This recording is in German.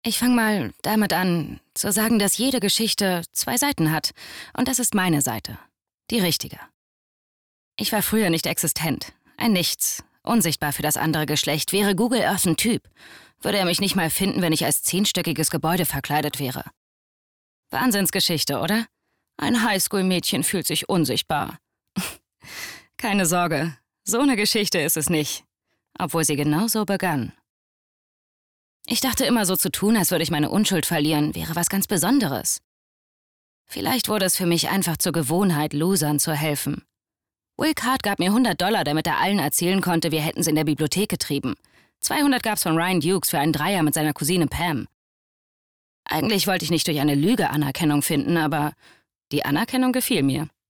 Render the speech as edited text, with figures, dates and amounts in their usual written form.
Ich fange mal damit an, zu sagen, dass jede Geschichte 2 Seiten hat. Und das ist meine Seite. Die richtige. Ich war früher nicht existent. Ein Nichts. Unsichtbar für das andere Geschlecht. Wäre Google Earth ein Typ, würde er mich nicht mal finden, wenn ich als 10-stöckiges Gebäude verkleidet wäre. Wahnsinnsgeschichte, oder? Ein Highschool-Mädchen fühlt sich unsichtbar. Keine Sorge, so eine Geschichte ist es nicht. Obwohl sie genauso begann. Ich dachte immer, so zu tun, als würde ich meine Unschuld verlieren, wäre was ganz Besonderes. Vielleicht wurde es für mich einfach zur Gewohnheit, Losern zu helfen. Will Card gab mir $100, damit er allen erzählen konnte, wir hätten's in der Bibliothek getrieben. 200 gab's von Ryan Dukes für einen Dreier mit seiner Cousine Pam. Eigentlich wollte ich nicht durch eine Lüge Anerkennung finden, aber die Anerkennung gefiel mir.